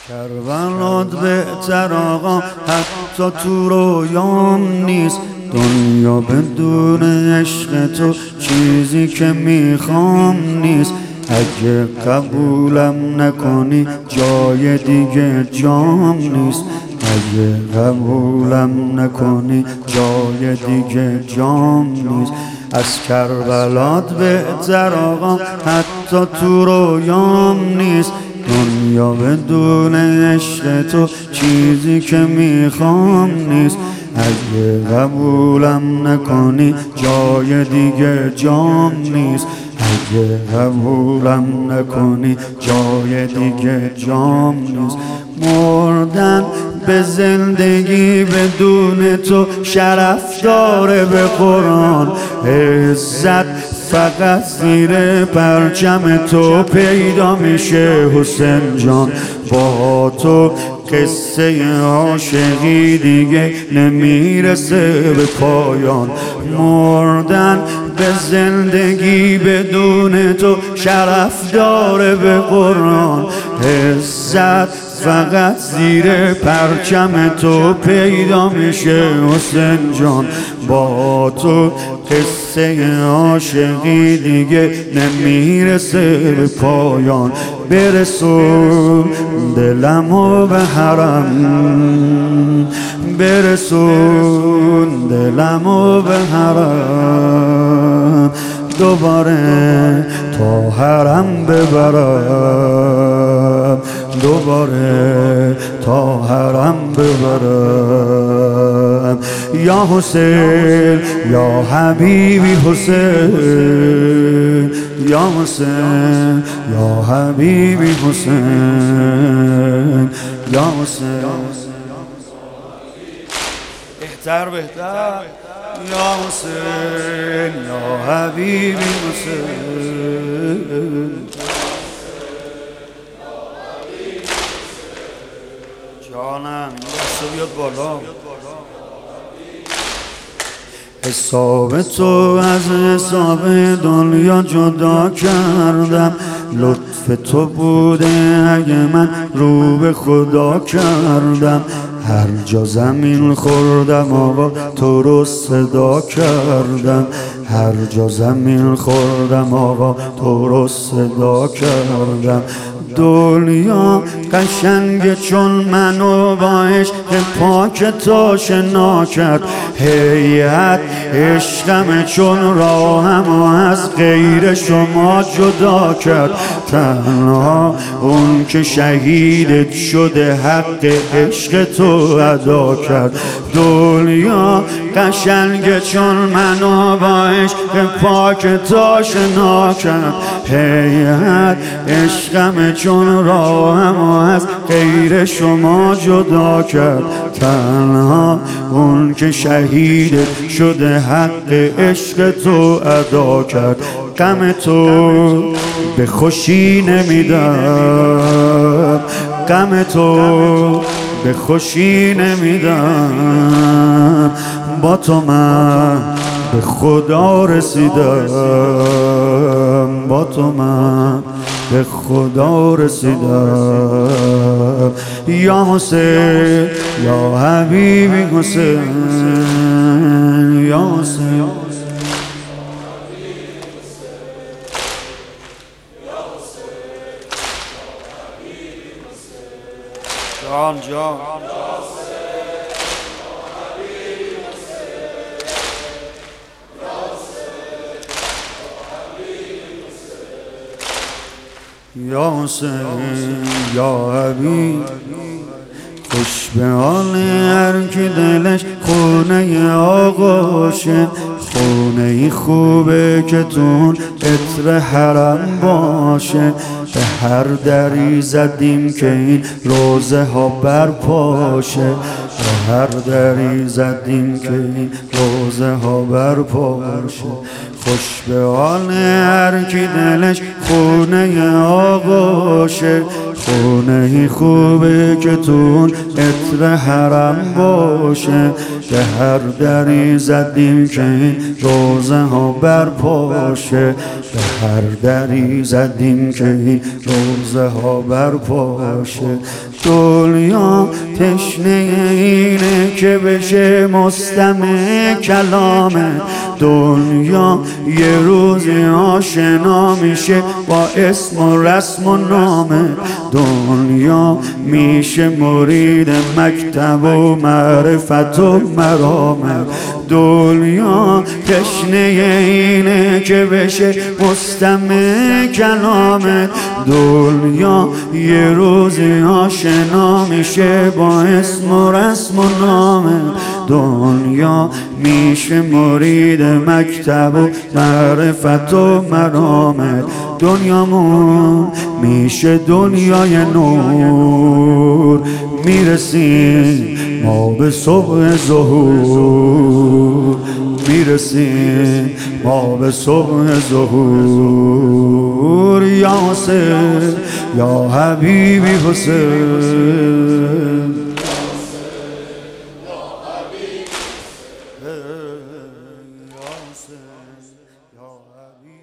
کربلات بهتر آقا حتی تو رویام نیست. دنیا بدون عشق تو چیزی که میخوام نیست. اگه قبولم نکنی جای دیگه جام نیست. اگه قبولم نکنی جای دیگه جام نیست. از کربلات بهتر آقا حتی تو رویام نیست. دنیا بدون عشق تو چیزی که میخوام نیست. اگه قبولم نکنی جای دیگه جام نیست. اگه قبولم نکنی جای دیگه جام نیست. مردن به زندگی بدون تو شرف داره به قرآن. عزت فقط زیر پرچم تو پیدا میشه حسین جان. با تو قصه عاشقی دیگه نمیرسه به پایان. مردن به زندگی بدون تو شرف داره به قرآن. عزت فقط زیر پرچم تو پیدا میشه حسین جان. با تو قصه عاشقی دیگه نمیرسه به پایان. برسون دلمو به حرم، برسون دلمو به حرم. دوباره تا حرم ببرم، دوباره تا حرم ببرم. یا حسین یا حبیبی حسین، یا حسین یا حبیبی حسین، یا حسین بهتر بهتر. یا حسین یا حبیبی حسین. جانم دست بیاد بالا. حساب تو از حساب دنیا جدا کردم. لطف تو بوده اگه من رو به خدا کردم. هر جا زمین خوردم آقا تو رو صدا کردم. هر جا زمین خوردم آقا تو رو صدا کردم. دنیا قشنگه چون منو با عشق پاک تو آشنا کرد. هیئت عشقمه چون راهمو از غیر شما جدا کرد. تنها اون که شهیدت شده حق عشق تو ادا کرد. دنیا قشنگه چون منو با عشق پاک تو آشنا کرد. هیئت عشقمه چون راهمو از غیر شما جدا کرد. تنها اون که شهیدت شده حق عشق تو ادا کرد. غم تو به خوشی نمیدم، غم تو به خوشی نمیدم. با تو من به خدا رسیدم، با تو من به خدا رسیدم. یا حسین یا حبیبی حسین، یا حسین جان جان. یا حسین یا حبیب خوش به حال هر کی دلش خونه آقاشه. خونه خوبه که تون عطر حرم باشه. به هر دری زدیم که این روزه ها برپاشه. به هر دری زدیم که این روزه ها برپاشه. خوش به حال هر کی دلش خونه آقاشه. خونه خوبه که تون عطر حرم باشه، به هر دری زدیم که این روزه ها برپاشه، به هر دری زدیم که این روزه ها برپاشه. دنیا تشنه اینه که بشه مستمع کلامه، دنیا یه روزی آشنا میشه با اسم و رسم و نامه، دنیا میشه مرید مکتب و معرفت و مرامه، دنیا تشنه اینه که بشه مستمع کلامه، دنیا یه روزی آشنا میشه با اسم و رسم و نامه، دنیا میشه مرید مکتب و معرفت و مرامه، دنیامون میشه دنیای نور، میرسیم ما به صبح ظهور، میرسیم ما به صبح ظهور. یا حسین یا حبیبی حسین، یا حسین یا حبیبی